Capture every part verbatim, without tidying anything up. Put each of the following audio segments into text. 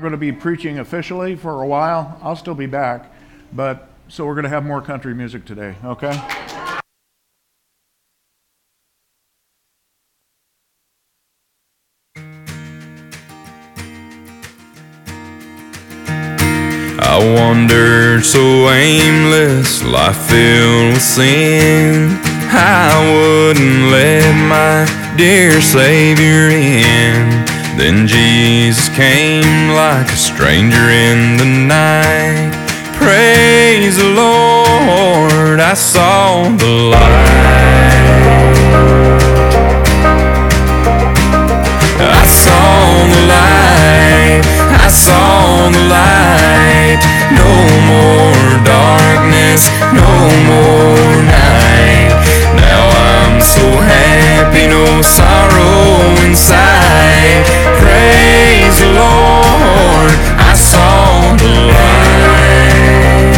We're going to be preaching officially for a while. I'll still be back, but so we're going to have more country music today, okay? I wandered so aimless, life filled with sin. I wouldn't let my dear Savior in. Then Jesus came like a stranger in the night. Praise the Lord, I saw the light. I saw the light, I saw the light. No more darkness, no more night. Now I'm so happy, no sorrow inside. Praise the Lord, I saw the light.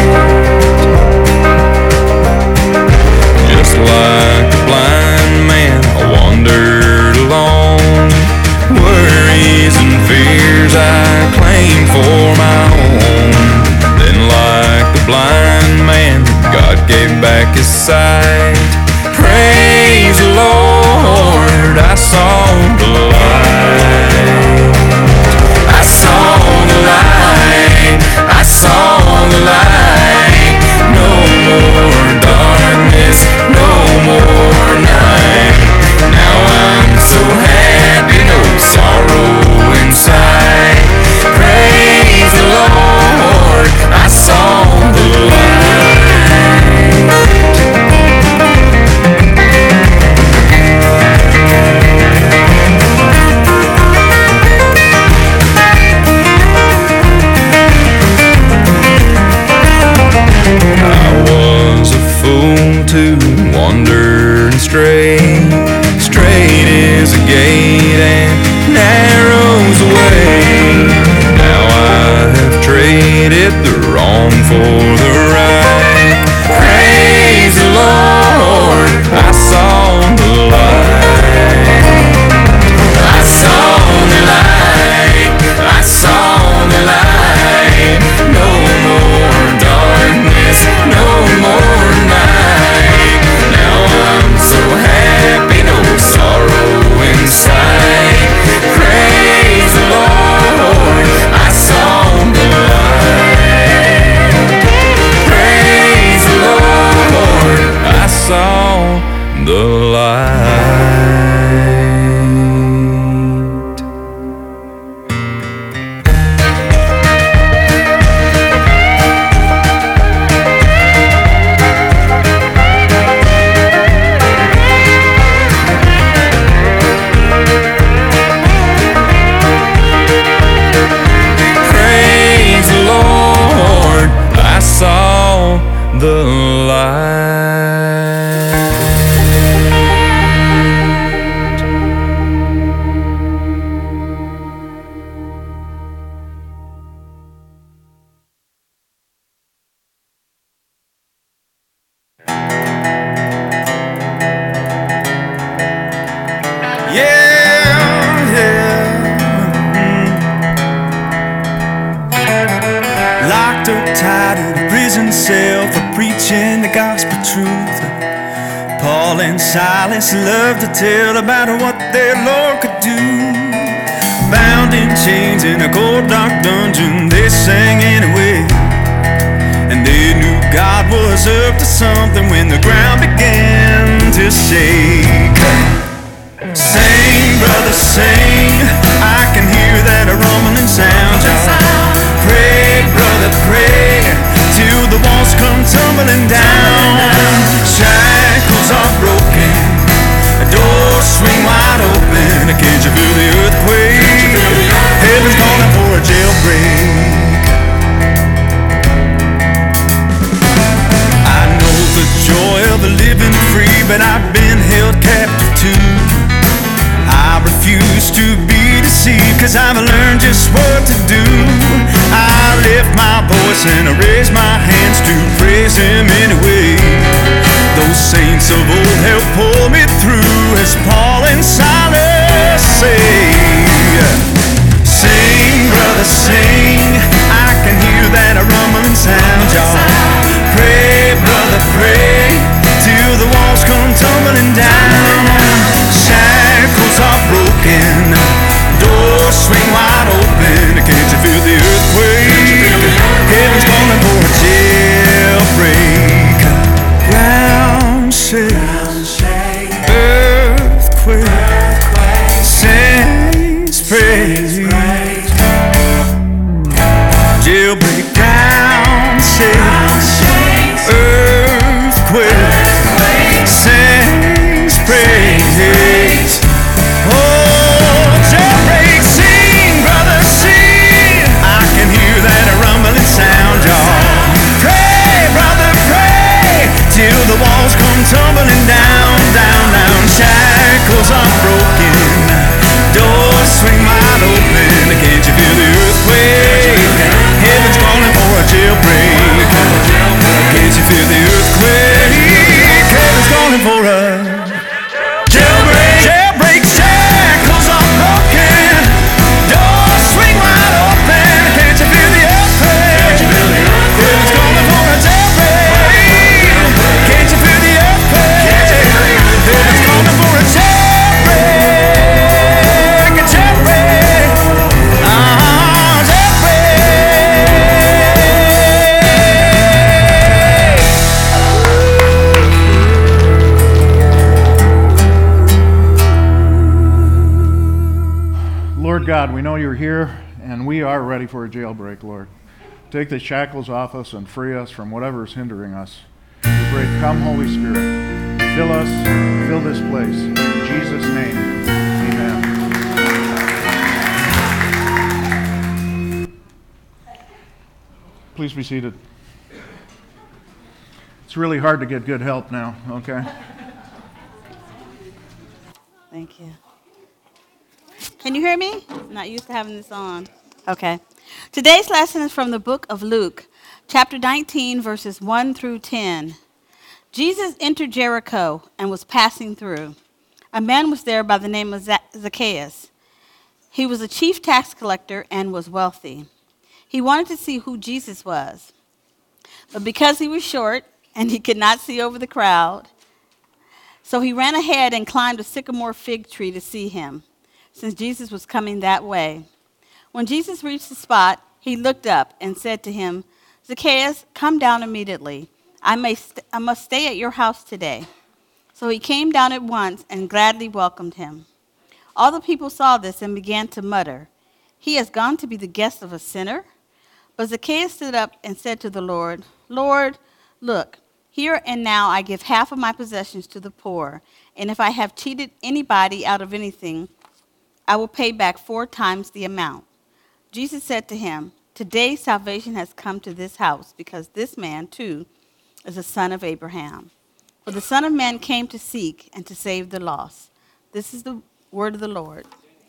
Just like the blind man, I wandered alone. Worries and fears I claimed for my own. Then like the blind man, God gave back his sight. Praise the Lord, I saw the light. I saw the light, I saw the light. No more darkness, no more night. Now I'm so happy, no sorrow inside. Praise the Lord, I saw the light. I was a fool to wander and stray. Straight is a gate and narrow's the way. Now I have traded the wrong for the right. Praise the Lord, I saw the light. I saw the light, I saw the light. No more darkness, no more night. Now I'm so happy, no sorrow inside. Praise the Lord, I saw the light. Praise the Lord, I saw the light. Praise the Lord, I saw the light. Yeah, yeah. Locked up tight in a prison cell for preaching the gospel truth. Paul and Silas loved to tell about what their Lord could do. Bound in chains in a cold dark dungeon, they sang anyway. And they knew God was up to something when the ground began to shake. Sing, brother, sing, I can hear that rumbling sound. Pray, brother, pray, till the walls come tumbling down. Shackles are broken, doors swing wide open. Can't you feel the earthquake? Heaven's calling for a jailbreak. I know the joy of living free, but I've been held captive too. I refuse to be deceived, cause I've learned just what to do. I lift my voice and I raise my hands to praise Him anyway. Those saints of old help pull me through, as Paul and Silas say. Sing, brother, sing, God, we know you're here, and we are ready for a jailbreak, Lord. Take the shackles off us and free us from whatever is hindering us. We pray, come, Holy Spirit, fill us, fill this place. In Jesus' name, amen. Please be seated. It's really hard to get good help now, okay? Thank you. Can you hear me? I'm not used to having this on. Okay. Today's lesson is from the book of Luke, chapter nineteen, verses one through ten. Jesus entered Jericho and was passing through. A man was there by the name of Zacchaeus. He was a chief tax collector and was wealthy. He wanted to see who Jesus was. But because he was short and he could not see over the crowd, so he ran ahead and climbed a sycamore fig tree to see him, since Jesus was coming that way. When Jesus reached the spot, he looked up and said to him, "Zacchaeus, come down immediately. I, may st- I must stay at your house today." So he came down at once and gladly welcomed him. All the people saw this and began to mutter, "He has gone to be the guest of a sinner?" But Zacchaeus stood up and said to the Lord, "Lord, look, here and now I give half of my possessions to the poor, and if I have cheated anybody out of anything, I will pay back four times the amount." Jesus said to him, "Today salvation has come to this house, because this man, too, is a son of Abraham. For the Son of Man came to seek and to save the lost." This is the word of the Lord.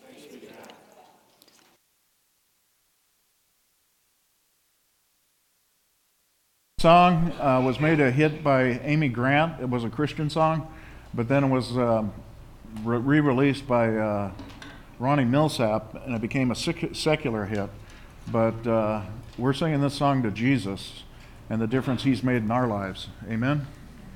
Song uh, was made a hit by Amy Grant. It was a Christian song, but then it was uh, re-released by uh, Ronnie Millsap, and it became a sec- secular hit. But uh, we're singing this song to Jesus and the difference he's made in our lives. Amen?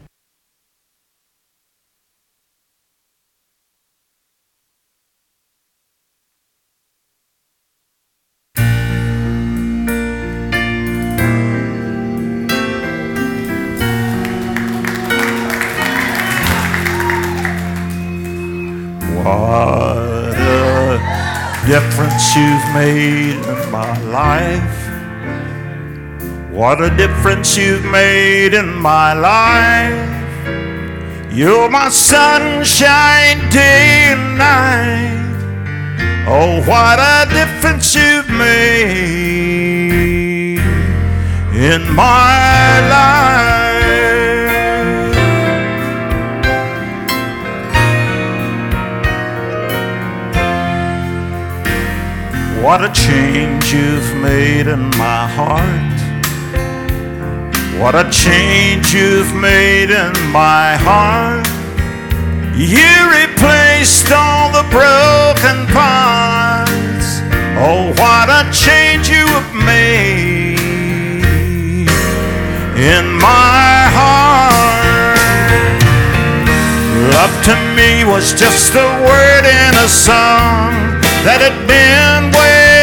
What a difference you've made in my life. What a difference you've made in my life. You're my sunshine day and night. Oh, what a difference you've made in my life. What a change you've made in my heart. What a change you've made in my heart. You replaced all the broken parts. Oh, what a change you have made in my heart. Love to me was just a word in a song that had been way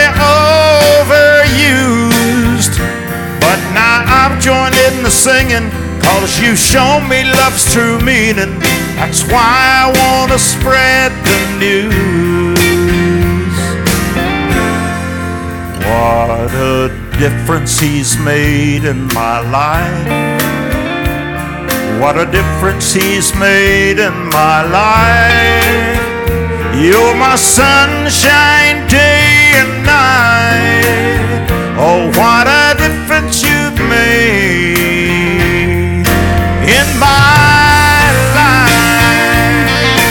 overused. But now I've joined in the singing, 'cause you shown me love's true meaning. That's why I want to spread the news. What a difference he's made in my life. What a difference he's made in my life. You're my sunshine day and night. Oh, what a difference you've made in my life.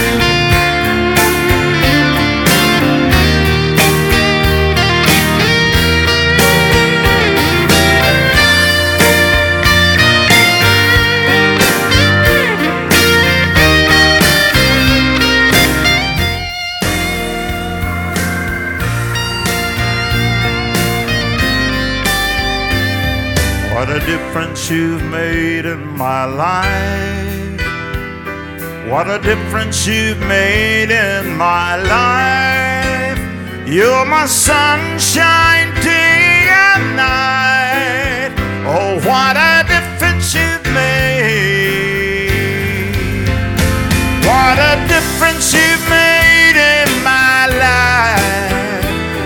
What a difference you've made in my life. What a difference you've made in my life. You're my sunshine day and night. Oh, what a difference you've made. What a difference you've made in my life.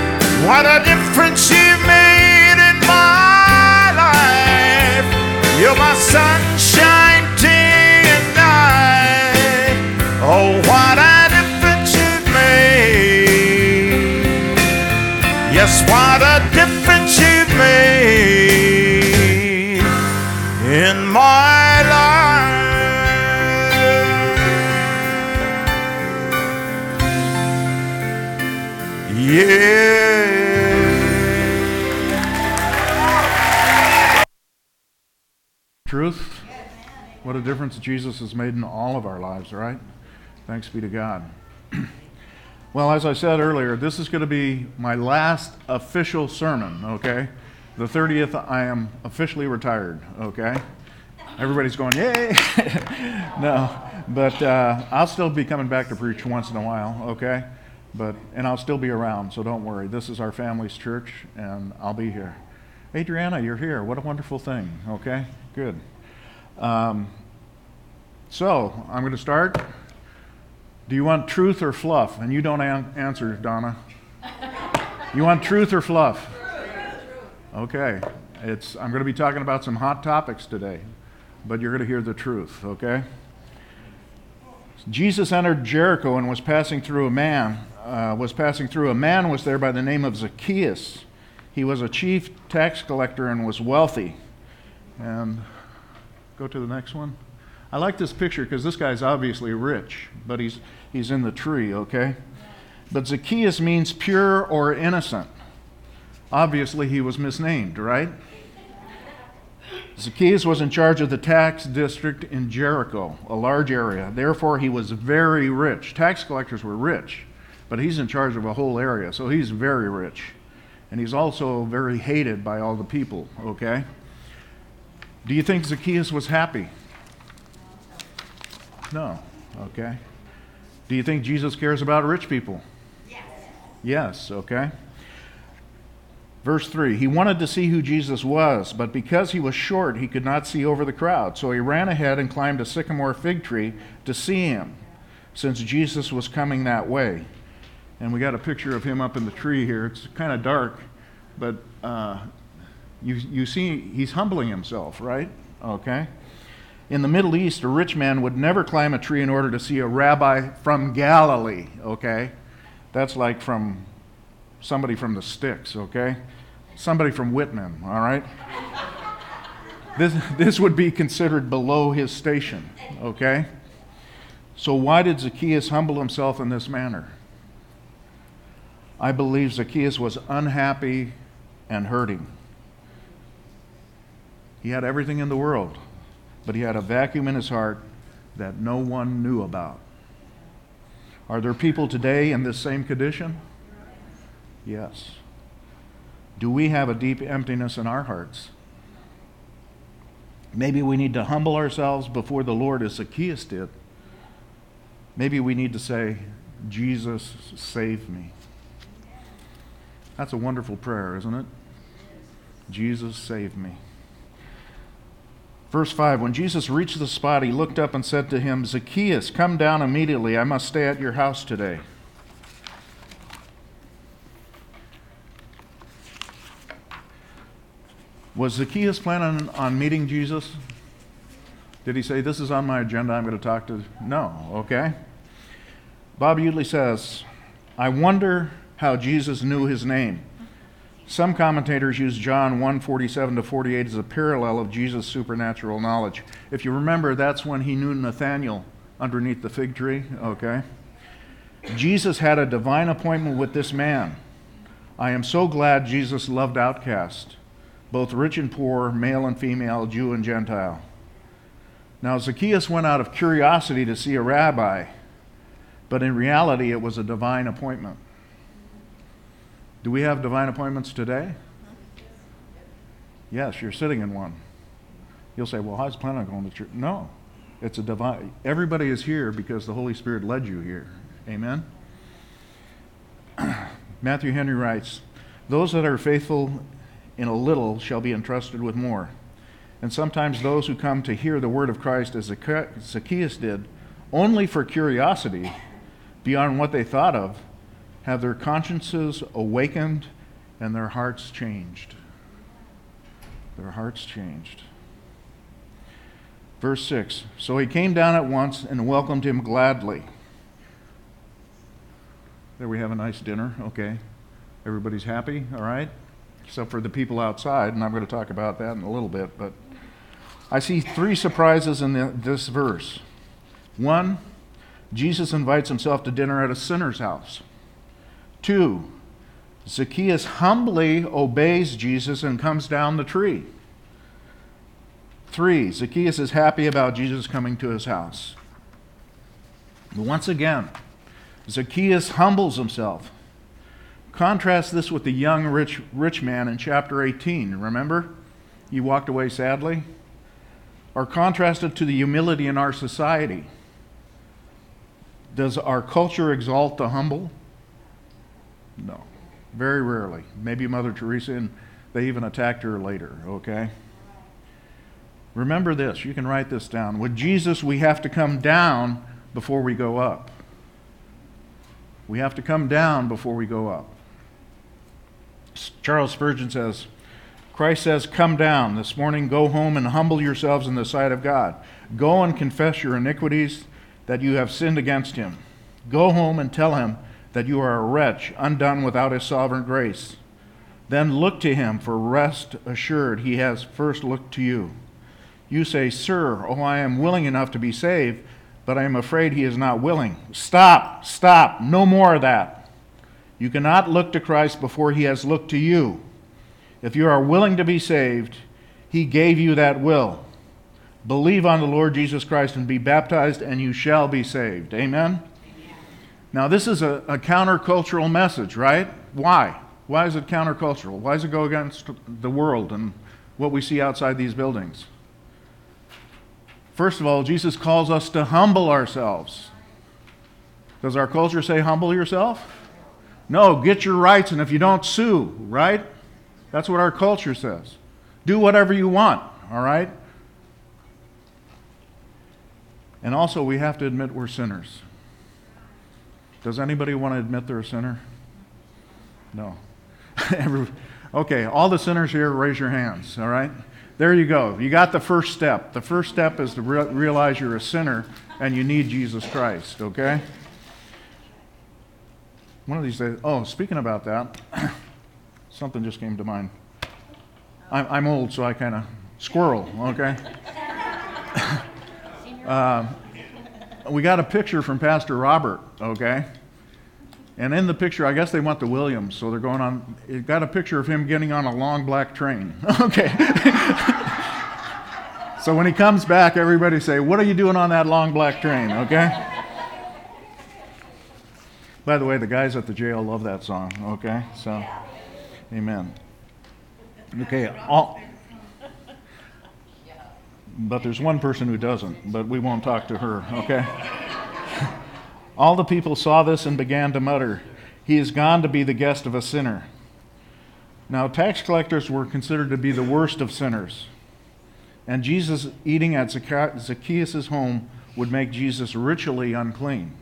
Truth? What a difference Jesus has made in all of our lives, right? Thanks be to God. Well, as I said earlier, this is going to be my last official sermon, okay? The thirtieth, I am officially retired, okay? Everybody's going, yay! No, but uh, I'll still be coming back to preach once in a while, okay? But and I'll still be around, so don't worry. This is our family's church, and I'll be here. Adriana, you're here. What a wonderful thing, okay? Good. Um, so, I'm going to start. Do you want truth or fluff? And you don't an- answer, Donna. You want truth or fluff? Okay. It's, I'm going to be talking about some hot topics today, but you're going to hear the truth, okay? Jesus entered Jericho and was passing through a man, uh, was passing through. A man was there by the name of Zacchaeus. He was a chief tax collector and was wealthy. And go to the next one. I like this picture because this guy's obviously rich, but he's he's in the tree, okay? But Zacchaeus means pure or innocent. Obviously, he was misnamed, right? Zacchaeus was in charge of the tax district in Jericho, a large area. Therefore, he was very rich. Tax collectors were rich, but he's in charge of a whole area, so he's very rich. And he's also very hated by all the people, okay? Do you think Zacchaeus was happy? No, okay. Do you think Jesus cares about rich people? Yes. Yes, okay. Verse three, he wanted to see who Jesus was, but because he was short, he could not see over the crowd. So he ran ahead and climbed a sycamore fig tree to see him, since Jesus was coming that way. And we got a picture of him up in the tree here. It's kind of dark, but uh, you, you see he's humbling himself, right? Okay. In the Middle East, a rich man would never climb a tree in order to see a rabbi from Galilee, okay? That's like from somebody from the sticks, okay? Somebody from Whitman, all right? This, this would be considered below his station, okay? So why did Zacchaeus humble himself in this manner? I believe Zacchaeus was unhappy and hurting. He had everything in the world, but he had a vacuum in his heart that no one knew about. Are there people today in this same condition? Yes. Do we have a deep emptiness in our hearts? Maybe we need to humble ourselves before the Lord as Zacchaeus did. Maybe we need to say, Jesus, save me. That's a wonderful prayer, isn't it? Jesus, save me. Verse five, when Jesus reached the spot, he looked up and said to him, Zacchaeus, come down immediately. I must stay at your house today. Was Zacchaeus planning on meeting Jesus? Did he say, this is on my agenda, I'm going to talk to... No, okay. Bob Utley says, I wonder how Jesus knew his name. Some commentators use John one forty-seven to forty-eight as a parallel of Jesus' supernatural knowledge. If you remember, that's when he knew Nathanael underneath the fig tree, okay? Jesus had a divine appointment with this man. I am so glad Jesus loved outcasts, both rich and poor, male and female, Jew and Gentile. Now, Zacchaeus went out of curiosity to see a rabbi, but in reality, it was a divine appointment. Do we have divine appointments today? Yes, you're sitting in one. You'll say, well, I was planning on going to church. No, it's a divine. Everybody is here because the Holy Spirit led you here. Amen? Matthew Henry writes, those that are faithful in a little shall be entrusted with more. And sometimes those who come to hear the word of Christ, as Zacchaeus did, only for curiosity, beyond what they thought of, have their consciences awakened and their hearts changed. Their hearts changed. Verse six, so he came down at once and welcomed him gladly. There we have a nice dinner, okay. Everybody's happy, all right? Except for the people outside, and I'm going to talk about that in a little bit, but I see three surprises in the, this verse. One, Jesus invites himself to dinner at a sinner's house. Two, Zacchaeus humbly obeys Jesus and comes down the tree. Three, Zacchaeus is happy about Jesus coming to his house. Once again, Zacchaeus humbles himself. Contrast this with the young rich rich man in chapter eighteen. Remember? He walked away sadly. Or contrast it to the humility in our society. Does our culture exalt the humble? No. Very rarely. Maybe Mother Teresa, and they even attacked her later, okay? Remember this. You can write this down. With Jesus, we have to come down before we go up. We have to come down before we go up. Charles Spurgeon says, Christ says, come down. This morning, go home and humble yourselves in the sight of God. Go and confess your iniquities, that you have sinned against him. Go home and tell him that you are a wretch, undone without his sovereign grace. Then look to him, for rest assured he has first looked to you. You say, Sir, oh, I am willing enough to be saved, but I am afraid he is not willing. Stop, stop, no more of that. You cannot look to Christ before he has looked to you. If you are willing to be saved, he gave you that will. Believe on the Lord Jesus Christ and be baptized, and you shall be saved. Amen? Amen. Now, this is a, a countercultural message, right? Why? Why is it countercultural? Why does it go against the world and what we see outside these buildings? First of all, Jesus calls us to humble ourselves. Does our culture say humble yourself? No, get your rights, and if you don't, sue, right? That's what our culture says. Do whatever you want, all right? And also, we have to admit we're sinners. Does anybody want to admit they're a sinner? No. Okay, all the sinners here, raise your hands, all right? There you go. You got the first step. The first step is to re- realize you're a sinner and you need Jesus Christ, okay? One of these days, oh, speaking about that, something just came to mind. I'm, I'm old, so I kind of squirrel, okay? uh, we got a picture from Pastor Robert, okay? And in the picture, I guess they went to Williams, so they're going on, it got a picture of him getting on a long black train, okay? So when he comes back, everybody say, what are you doing on that long black train, okay? By the way, the guys at the jail love that song, okay? So, amen. Okay, all, but there's one person who doesn't, but we won't talk to her, okay? All the people saw this and began to mutter, he is gone to be the guest of a sinner. Now, tax collectors were considered to be the worst of sinners. And Jesus eating at Zacchaeus' home would make Jesus ritually unclean.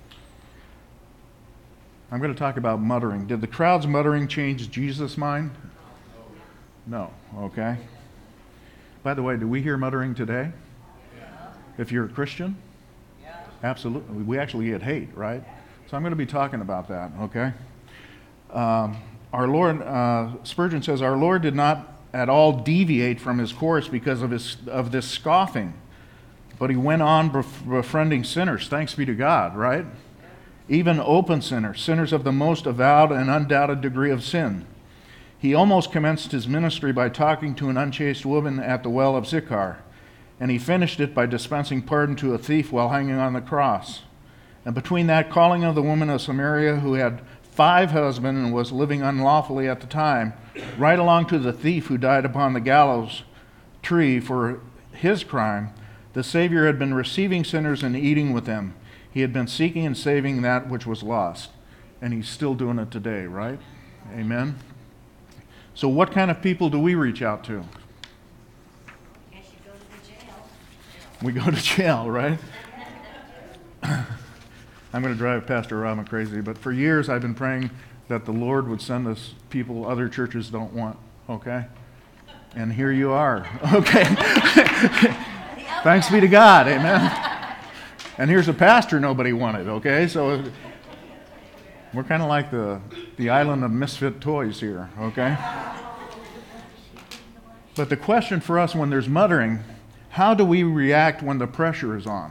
I'm going to talk about muttering. Did the crowd's muttering change Jesus' mind? No, okay. By the way, do we hear muttering today? If you're a Christian? Absolutely. We actually get hate, right? So I'm going to be talking about that, okay? Um, our Lord, uh, Spurgeon says, our Lord did not at all deviate from his course because of his of this scoffing, but he went on bef- befriending sinners. Thanks be to God, right? Even open sinners, sinners of the most avowed and undoubted degree of sin. He almost commenced his ministry by talking to an unchaste woman at the well of Sychar. And he finished it by dispensing pardon to a thief while hanging on the cross. And between that calling of the woman of Samaria who had five husbands and was living unlawfully at the time, right along to the thief who died upon the gallows tree for his crime, the Savior had been receiving sinners and eating with them. He had been seeking and saving that which was lost. And he's still doing it today, right? Amen? So what kind of people do we reach out to? We go to jail, right? I'm going to drive Pastor Rama crazy, but for years I've been praying that the Lord would send us people other churches don't want, okay? And here you are, okay? Thanks be to God, amen? And here's a pastor nobody wanted, okay? So we're kind of like the, the island of misfit toys here, okay? But the question for us when there's muttering, how do we react when the pressure is on?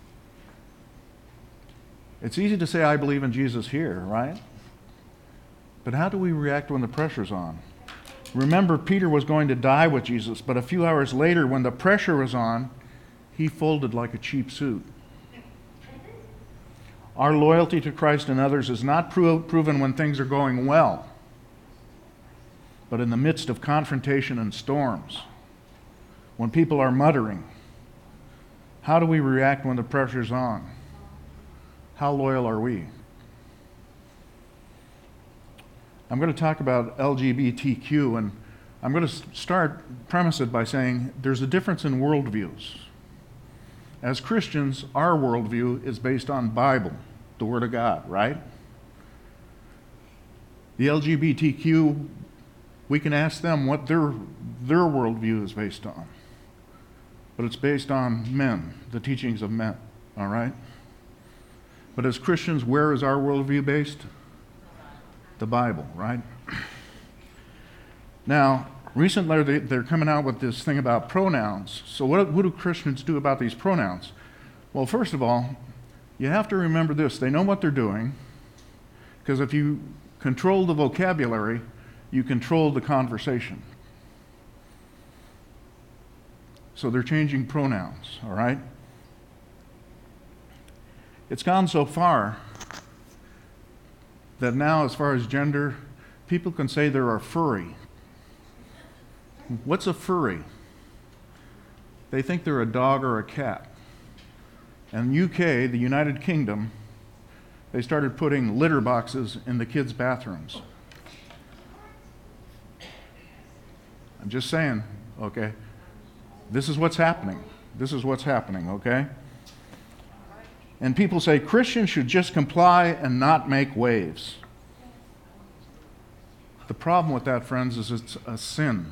It's easy to say, I believe in Jesus here, right? But how do we react when the pressure's on? Remember, Peter was going to die with Jesus, but a few hours later, when the pressure was on, he folded like a cheap suit. Our loyalty to Christ and others is not pro- proven when things are going well, but in the midst of confrontation and storms, when people are muttering. How do we react when the pressure's on? How loyal are we? I'm going to talk about L G B T Q, and I'm going to start, premise it by saying there's a difference in worldviews. As Christians, our worldview is based on Bible, the Word of God, right? The L G B T Q, we can ask them what their, their worldview is based on. But it's based on men, the teachings of men, all right? But as Christians, where is our worldview based? The Bible, right? Now, recently they're coming out with this thing about pronouns. So what, what do Christians do about these pronouns? Well, first of all, you have to remember this. They know what they're doing, because if you control the vocabulary, you control the conversation. So they're changing pronouns, all right? It's gone so far that now, as far as gender, people can say they're a furry. What's a furry? They think they're a dog or a cat. And U K, the United Kingdom, they started putting litter boxes in the kids' bathrooms. I'm just saying, okay? This is what's happening. This is what's happening, okay? And people say Christians should just comply and not make waves. The problem with that, friends, is it's a sin.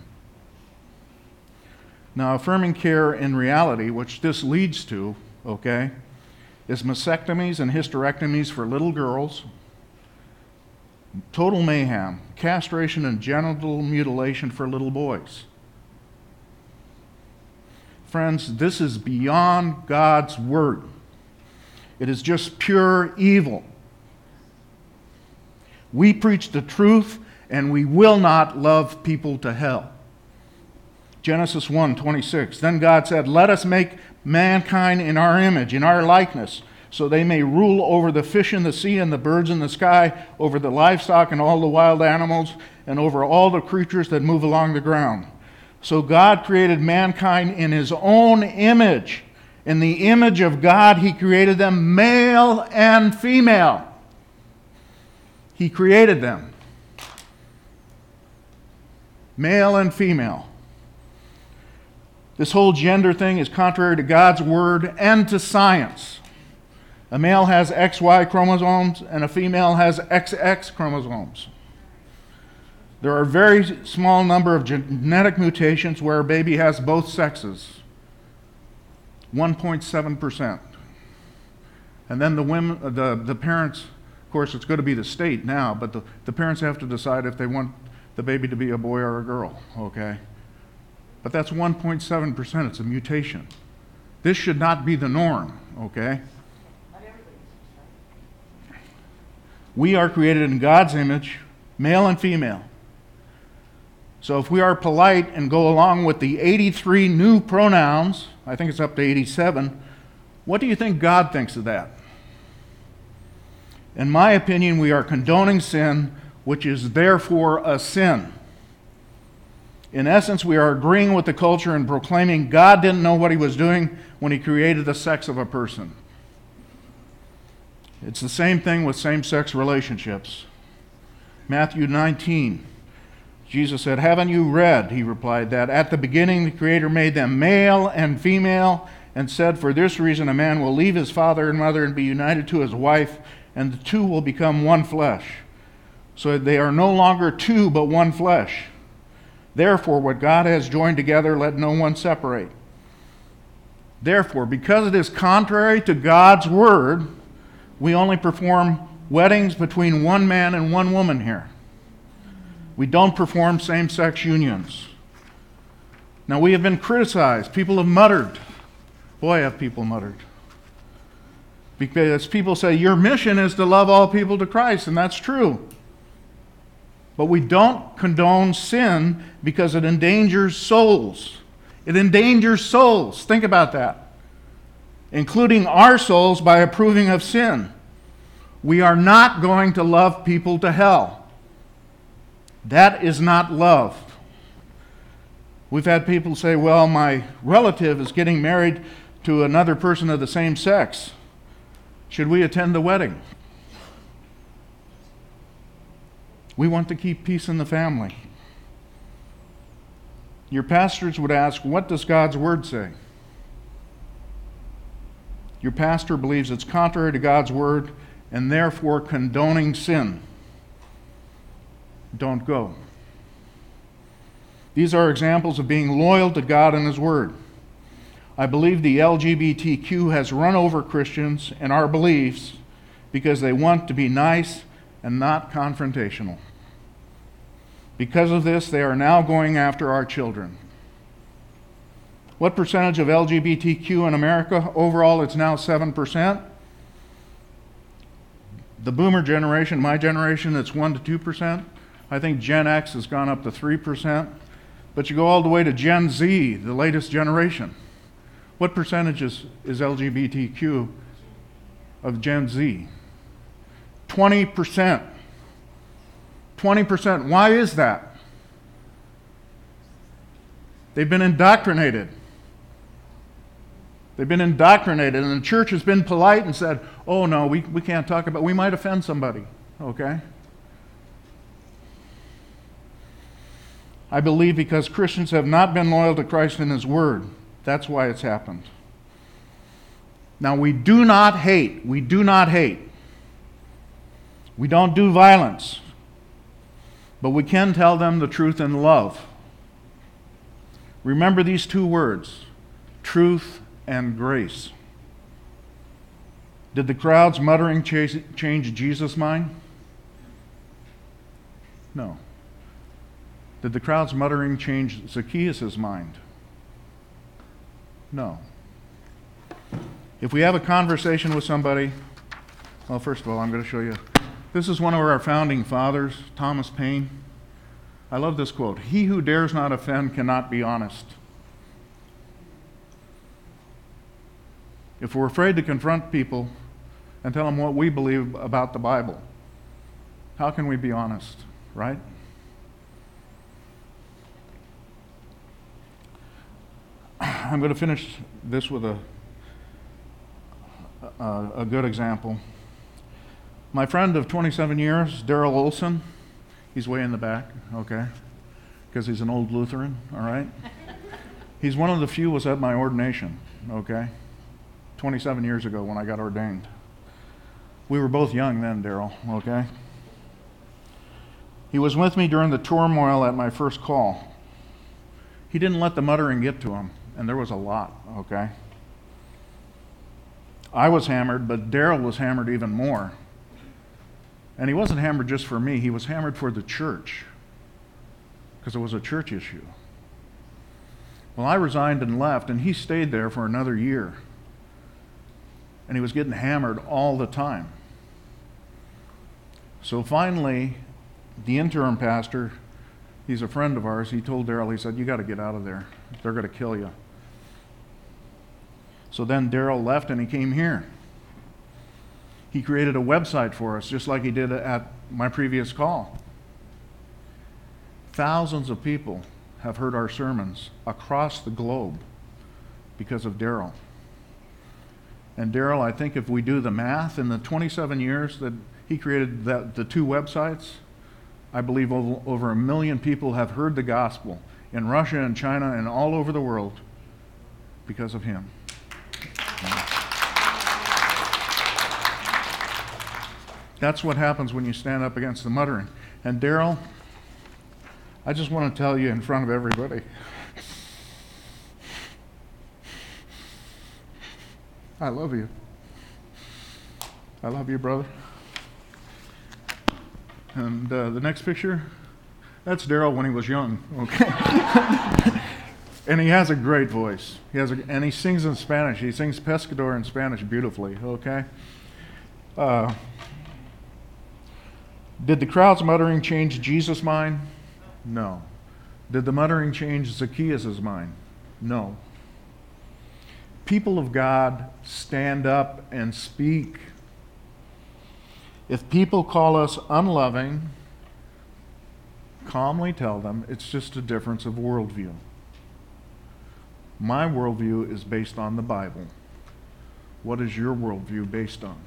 Now, affirming care in reality, which this leads to, okay, is mastectomies and hysterectomies for little girls, total mayhem, castration and genital mutilation for little boys. Friends, this is beyond God's word. It is just pure evil. We preach the truth, and we will not love people to hell. Genesis one twenty-six. Then God said, "Let us make mankind in our image, in our likeness, so they may rule over the fish in the sea and the birds in the sky, over the livestock and all the wild animals, and over all the creatures that move along the ground." So God created mankind in his own image. In the image of God, he created them male and female. He created them. Male and female. This whole gender thing is contrary to God's word and to science. A male has X Y chromosomes and a female has X X chromosomes. There are a very small number of genetic mutations where a baby has both sexes. one point seven percent. And then the women, the, the parents, of course it's going to be the state now, but the, the parents have to decide if they want the baby to be a boy or a girl, okay? But that's one point seven percent, it's a mutation. This should not be the norm, okay? We are created in God's image, male and female. So if we are polite and go along with the eighty-three new pronouns, I think it's up to eighty-seven, what do you think God thinks of that? In my opinion, we are condoning sin, which is therefore a sin. In essence, we are agreeing with the culture and proclaiming God didn't know what he was doing when he created the sex of a person. It's the same thing with same-sex relationships. Matthew nineteen. Jesus said, "Haven't you read," he replied, "that at the beginning the Creator made them male and female, and said, for this reason a man will leave his father and mother and be united to his wife, and the two will become one flesh. So they are no longer two, but one flesh. Therefore, what God has joined together, let no one separate." Therefore, because it is contrary to God's word, we only perform weddings between one man and one woman here. We don't perform same-sex unions. Now, we have been criticized. People have muttered. Boy, have people muttered. Because people say, your mission is to love all people to Christ, and that's true. But we don't condone sin because it endangers souls. It endangers souls. Think about that. Including our souls by approving of sin. We are not going to love people to hell. That is not love. We've had people say, well, my relative is getting married to another person of the same sex. Should we attend the wedding? We want to keep peace in the family. Your pastors would ask, what does God's word say? Your pastor believes it's contrary to God's word and therefore condoning sin. Don't go. These are examples of being loyal to God and His word. I believe the L G B T Q has run over Christians and our beliefs because they want to be nice and not confrontational. Because of this, they are now going after our children. What percentage of L G B T Q in America? Overall, it's now seven percent. The boomer generation, my generation, it's one to two percent. I think Gen X has gone up to three percent. But you go all the way to Gen Z, the latest generation. What percentage is, is L G B T Q of Gen Z? twenty percent. twenty percent. Why is that? They've been indoctrinated. They've been indoctrinated, and the church has been polite and said, oh no, we, we can't talk about, we might offend somebody, okay? I believe because Christians have not been loyal to Christ and His word. That's why it's happened. Now, we do not hate. We do not hate. We don't do violence. But we can tell them the truth in love. Remember these two words, truth and grace. Did the crowd's muttering change Jesus' mind? No. Did the crowd's muttering change Zacchaeus' mind? No. If we have a conversation with somebody, well, first of all, I'm going to show you. This is one of our founding fathers, Thomas Paine. I love this quote. He who dares not offend cannot be honest. If we're afraid to confront people and tell them what we believe about the Bible, how can we be honest, right? I'm going to finish this with a, a, a good example. My friend of twenty-seven years, Daryl Olson, he's way in the back, okay, because he's an old Lutheran, all right? He's one of the few was at my ordination, okay, twenty-seven years ago when I got ordained. We were both young then, Daryl, okay? He was with me during the turmoil at my first call. He didn't let the muttering get to him, and there was a lot, okay? I was hammered, but Daryl was hammered even more. And he wasn't hammered just for me, he was hammered for the church, because it was a church issue. Well, I resigned and left, and he stayed there for another year. And he was getting hammered all the time. So finally, the interim pastor, he's a friend of ours, he told Daryl, he said, you got to get out of there. They're going to kill you. So then Daryl left and he came here. He created a website for us, just like he did at my previous call. Thousands of people have heard our sermons across the globe because of Daryl. And Daryl, I think if we do the math, in the twenty-seven years that he created the, the two websites, I believe over, over a million people have heard the gospel in Russia and China and all over the world because of him. That's what happens when you stand up against the muttering. And Daryl, I just want to tell you in front of everybody, I love you. I love you, brother. And uh, the next picture, that's Daryl when he was young, okay? And he has a great voice. He has a, and he sings in Spanish. He sings Pescador in Spanish beautifully, okay? Uh, Did the crowd's muttering change Jesus' mind? No. Did the muttering change Zacchaeus' mind? No. People of God, stand up and speak. If people call us unloving, calmly tell them it's just a difference of worldview. My worldview is based on the Bible. What is your worldview based on?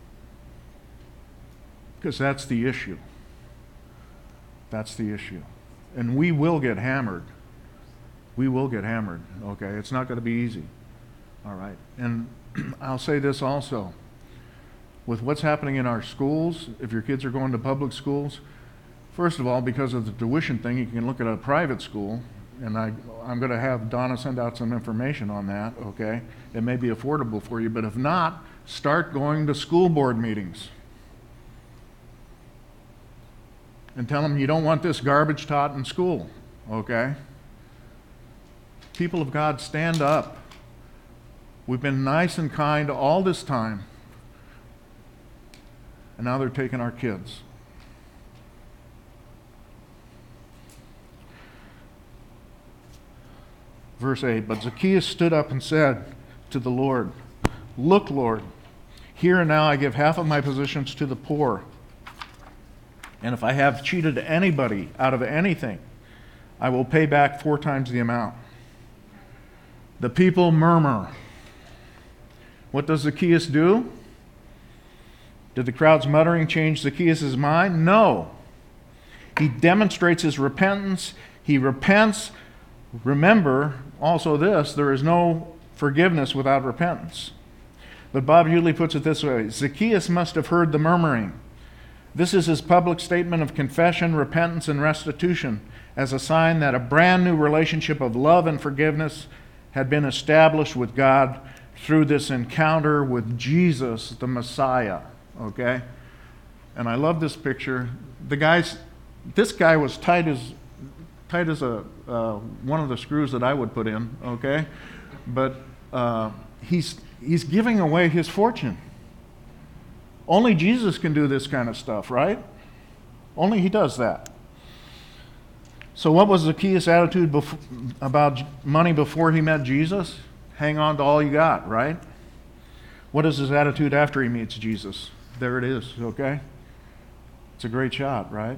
Because that's the issue. That's the issue. And we will get hammered. We will get hammered, okay? It's not going to be easy. All right. And I'll say this also. With what's happening in our schools, if your kids are going to public schools, first of all, because of the tuition thing, you can look at a private school, and I, I'm going to have Donna send out some information on that, okay? It may be affordable for you, but if not, start going to school board meetings. And tell them you don't want this garbage taught in school, okay? People of God, stand up. We've been nice and kind all this time, and now they're taking our kids. Verse eight, but Zacchaeus stood up and said to the Lord, "Look, Lord, here and now I give half of my possessions to the poor. And if I have cheated anybody out of anything, I will pay back four times the amount." The people murmur. What does Zacchaeus do? Did the crowd's muttering change Zacchaeus' mind? No. He demonstrates his repentance. He repents. Remember also this, there is no forgiveness without repentance. But Bob Hewley puts it this way, Zacchaeus must have heard the murmuring. This is his public statement of confession, repentance, and restitution as a sign that a brand new relationship of love and forgiveness had been established with God through this encounter with Jesus, the Messiah, okay? And I love this picture. The guy's, this guy was tight as, tight as a, uh, one of the screws that I would put in, okay? But uh, he's, he's giving away his fortune. Only Jesus can do this kind of stuff, right? Only he does that. So what was Zacchaeus' attitude bef- about money before he met Jesus? Hang on to all you got, right? What is his attitude after he meets Jesus? There it is, okay? It's a great shot, right?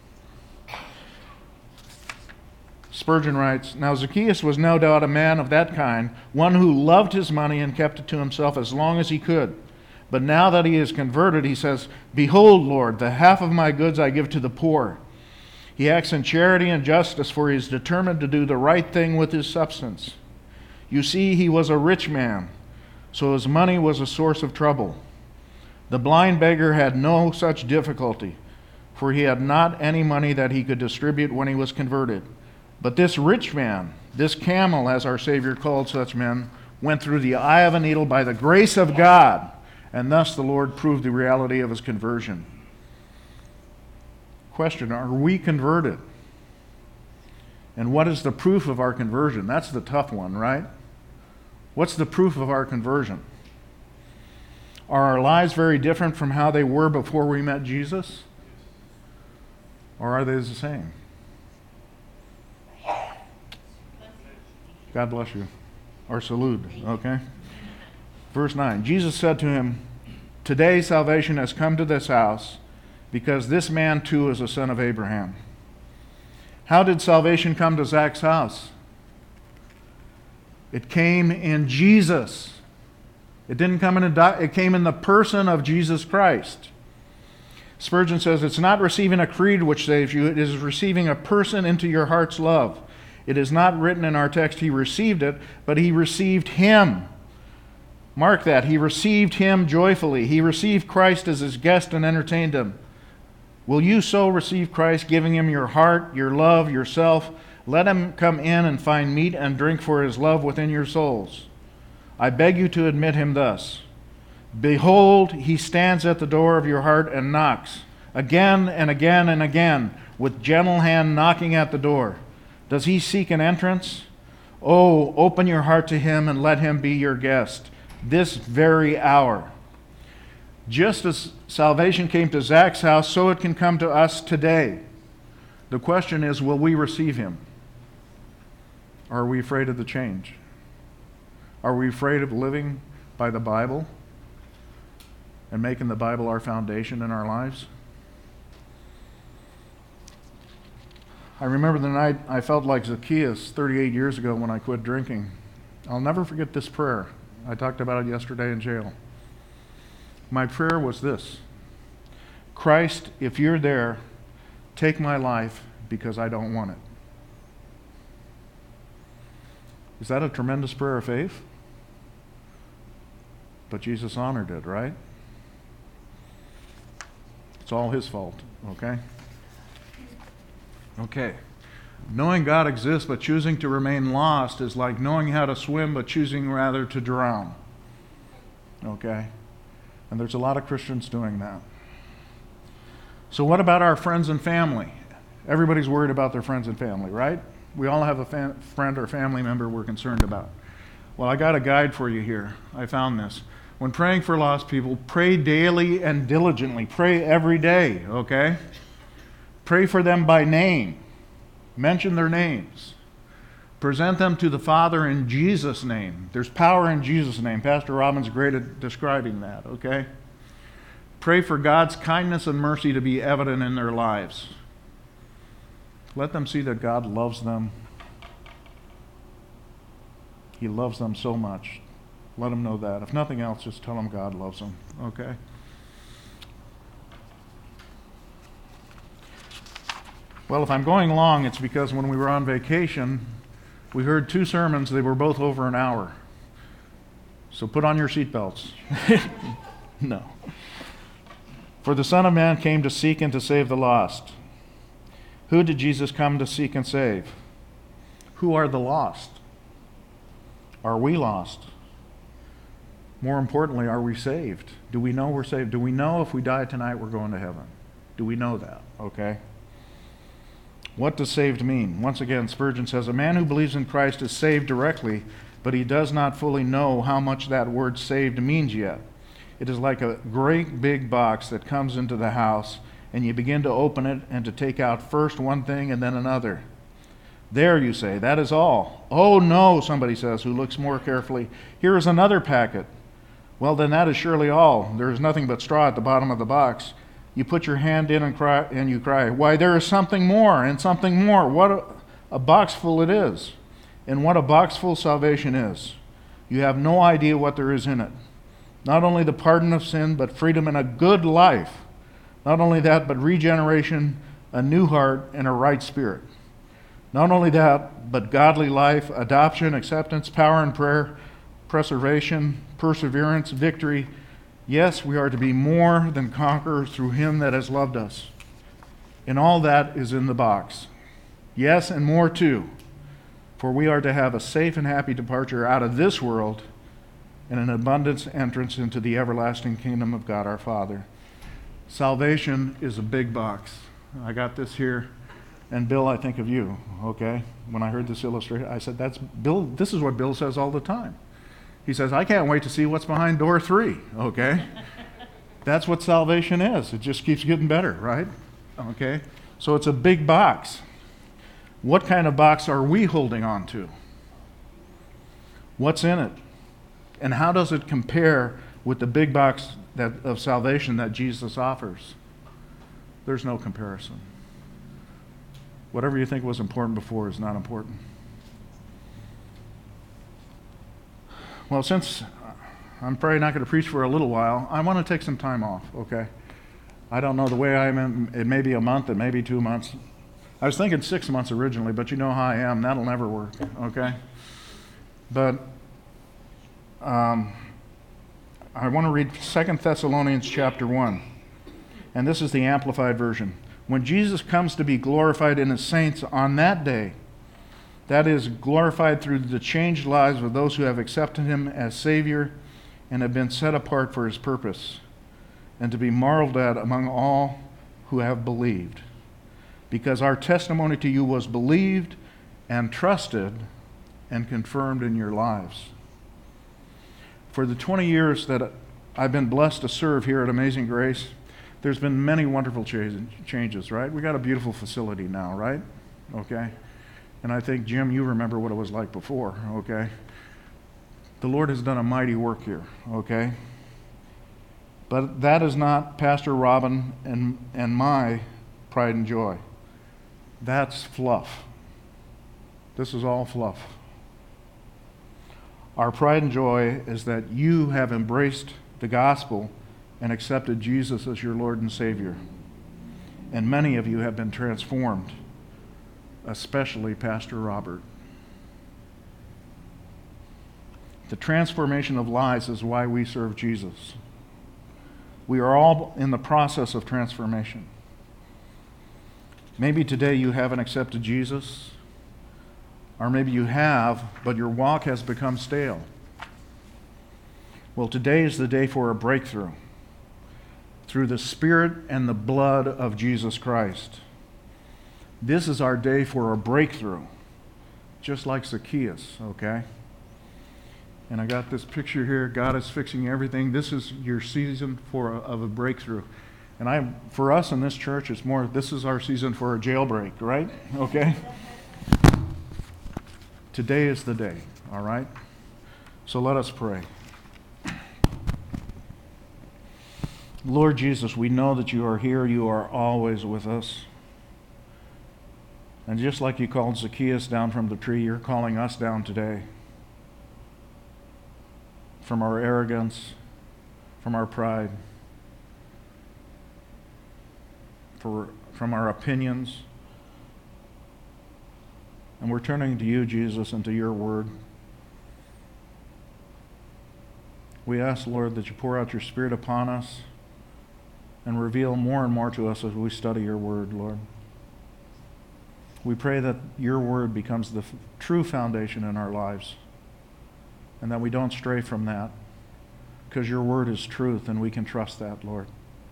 Spurgeon writes, now Zacchaeus was no doubt a man of that kind, one who loved his money and kept it to himself as long as he could. But now that he is converted, he says, behold, Lord, the half of my goods I give to the poor. He acts in charity and justice, for he is determined to do the right thing with his substance. You see, he was a rich man, so his money was a source of trouble. The blind beggar had no such difficulty, for he had not any money that he could distribute when he was converted. But this rich man, this camel, as our Savior called such men, went through the eye of a needle by the grace of God, and thus the Lord proved the reality of his conversion. Question, are we converted? And what is the proof of our conversion? That's the tough one, right? What's the proof of our conversion? Are our lives very different from how they were before we met Jesus? Or are they the same? God bless you. Or salute, okay? Verse nine, Jesus said to him, today salvation has come to this house, because this man too is a son of Abraham. How did salvation come to Zach's house? It came in Jesus. It didn't come in a di- it came in the person of Jesus Christ. Spurgeon says, it's not receiving a creed which saves you, it is receiving a person into your heart's love. It is not written in our text, he received it, but he received him. Mark that, he received him joyfully. He received Christ as his guest and entertained him. Will you so receive Christ, giving him your heart, your love, yourself? Let him come in and find meat and drink for his love within your souls. I beg you to admit him thus. Behold, he stands at the door of your heart and knocks, again and again and again, with gentle hand knocking at the door. Does he seek an entrance? Oh, open your heart to him and let him be your guest this very hour. Just as salvation came to Zach's house, so it can come to us today. The question is, will we receive him? Or are we afraid of the change? Are we afraid of living by the Bible and making the Bible our foundation in our lives? I remember the night I felt like Zacchaeus thirty-eight years ago when I quit drinking. I'll never forget this prayer. I talked about it yesterday in jail. My prayer was this: Christ, if you're there, take my life because I don't want it. Is that a tremendous prayer of faith? But Jesus honored it, right? It's all his fault, okay? Okay. Knowing God exists but choosing to remain lost is like knowing how to swim but choosing rather to drown. Okay? And there's a lot of Christians doing that. So what about our friends and family? Everybody's worried about their friends and family, right? We all have a fa- friend or family member we're concerned about. Well, I got a guide for you here. I found this. When praying for lost people, pray daily and diligently. Pray every day, okay? Pray for them by name. Mention their names. Present them to the Father in Jesus' name. There's power in Jesus' name. Pastor Robin's great at describing that, okay? Pray for God's kindness and mercy to be evident in their lives. Let them see that God loves them. He loves them so much. Let them know that. If nothing else, just tell them God loves them, okay? Well, if I'm going long, it's because when we were on vacation, we heard two sermons. They were both over an hour. So put on your seatbelts. No. For the Son of Man came to seek and to save the lost. Who did Jesus come to seek and save? Who are the lost? Are we lost? More importantly, are we saved? Do we know we're saved? Do we know if we die tonight we're going to heaven? Do we know that? Okay. What does saved mean? Once again, Spurgeon says, a man who believes in Christ is saved directly, but he does not fully know how much that word saved means yet. It is like a great big box that comes into the house, and you begin to open it and to take out first one thing and then another. There, you say, that is all. Oh no, somebody says, who looks more carefully. Here is another packet. Well, then that is surely all. There is nothing but straw at the bottom of the box. You put your hand in and cry, and you cry, why, there is something more and something more. What a, a box full it is. And what a box full salvation is. You have no idea what there is in it. Not only the pardon of sin, but freedom and a good life. Not only that, but regeneration, a new heart, and a right spirit. Not only that, but godly life, adoption, acceptance, power in prayer, preservation, perseverance, victory. Yes, we are to be more than conquerors through him that has loved us. And all that is in the box. Yes, and more too. For we are to have a safe and happy departure out of this world and an abundance entrance into the everlasting kingdom of God our Father. Salvation is a big box. I got this here. And Bill, I think of you, okay? When I heard this illustration, I said, "That's Bill, this is what Bill says all the time." He says, I can't wait to see what's behind door three, okay? That's what salvation is. It just keeps getting better, right? Okay? So it's a big box. What kind of box are we holding on to? What's in it? And how does it compare with the big box that, of salvation that Jesus offers? There's no comparison. Whatever you think was important before is not important. Well, since I'm probably not going to preach for a little while, I want to take some time off, okay? I don't know the way I'm in, it may be a month, it may be two months. I was thinking six months originally, but you know how I am, that'll never work, okay? But um, I want to read Second Thessalonians chapter one, and this is the Amplified Version. When Jesus comes to be glorified in his saints on that day, that is, glorified through the changed lives of those who have accepted him as Savior and have been set apart for his purpose, and to be marveled at among all who have believed. Because our testimony to you was believed and trusted and confirmed in your lives. For the twenty years that I've been blessed to serve here at Amazing Grace. There's been many wonderful cha- changes, right? We got a beautiful facility now, right? Okay. And I think, Jim, you remember what it was like before, okay? The Lord has done a mighty work here, okay? But that is not Pastor Robin and, and my pride and joy. That's fluff. This is all fluff. Our pride and joy is that you have embraced the gospel and accepted Jesus as your Lord and Savior. And many of you have been transformed, especially Pastor Robert. The transformation of lives is why we serve Jesus. We are all in the process of transformation. Maybe today you haven't accepted Jesus, or maybe you have, but your walk has become stale. Well, today is the day for a breakthrough through the Spirit and the blood of Jesus Christ. This is our day for a breakthrough, just like Zacchaeus, okay? And I got this picture here. God is fixing everything. This is your season for a, of a breakthrough. And I, for us in this church, it's more, this is our season for a jailbreak, right? Okay? Today is the day, all right? So let us pray. Lord Jesus, we know that you are here. You are always with us. And just like you called Zacchaeus down from the tree, you're calling us down today. From our arrogance, from our pride, for, from our opinions. And we're turning to you, Jesus, and to your word. We ask, Lord, that you pour out your Spirit upon us and reveal more and more to us as we study your word, Lord. We pray that your word becomes the f- true foundation in our lives and that we don't stray from that, because your word is truth and we can trust that, Lord.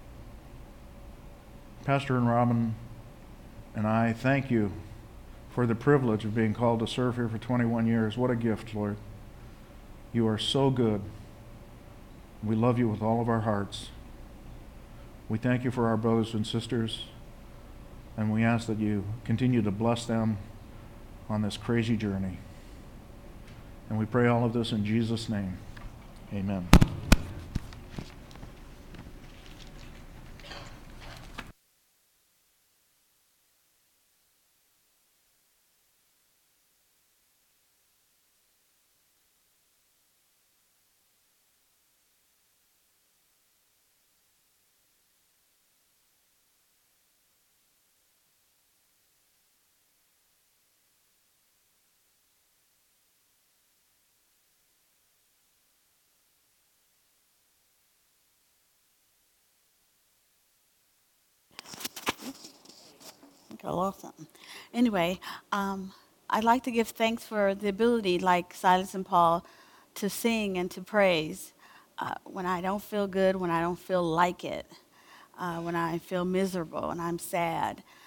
Pastor and Robin and I thank you for the privilege of being called to serve here for twenty-one years. What a gift, Lord. You are so good. We love you with all of our hearts. We thank you for our brothers and sisters, and we ask that you continue to bless them on this crazy journey. And we pray all of this in Jesus' name. Amen. I think I lost something. Anyway, um, I'd like to give thanks for the ability, like Silas and Paul, to sing and to praise uh, when I don't feel good, when I don't feel like it, uh, when I feel miserable and I'm sad.